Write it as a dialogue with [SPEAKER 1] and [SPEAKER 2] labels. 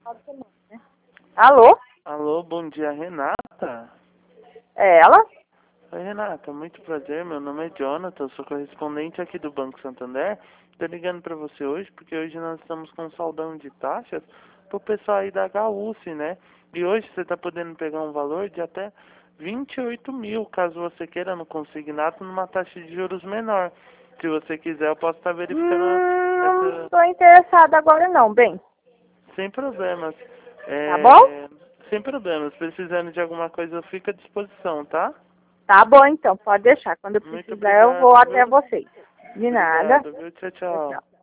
[SPEAKER 1] Alô?
[SPEAKER 2] Alô, bom dia, Renata?
[SPEAKER 1] É ela?
[SPEAKER 2] Oi, Renata, muito prazer, meu nome é Jonathan, sou correspondente aqui do Banco Santander. Tô ligando pra você hoje porque hoje nós estamos com um saldão de taxas pro pessoal aí da HUC, né? E hoje você tá podendo pegar um valor de até 28 mil, caso você queira no consignado, numa taxa de juros menor. Se você quiser, eu posso estar verificando
[SPEAKER 1] Não
[SPEAKER 2] essa...
[SPEAKER 1] estou interessada agora não, bem.
[SPEAKER 2] Sem problemas.
[SPEAKER 1] Tá bom?
[SPEAKER 2] Sem problemas. Precisando de alguma coisa, eu fico à disposição, tá?
[SPEAKER 1] Tá bom então, pode deixar. Quando eu
[SPEAKER 2] Muito
[SPEAKER 1] precisar eu vou
[SPEAKER 2] obrigado,
[SPEAKER 1] até
[SPEAKER 2] viu?
[SPEAKER 1] vocês. De nada.
[SPEAKER 2] Obrigado, viu? Tchau,
[SPEAKER 1] Tchau,
[SPEAKER 2] tchau.
[SPEAKER 1] tchau.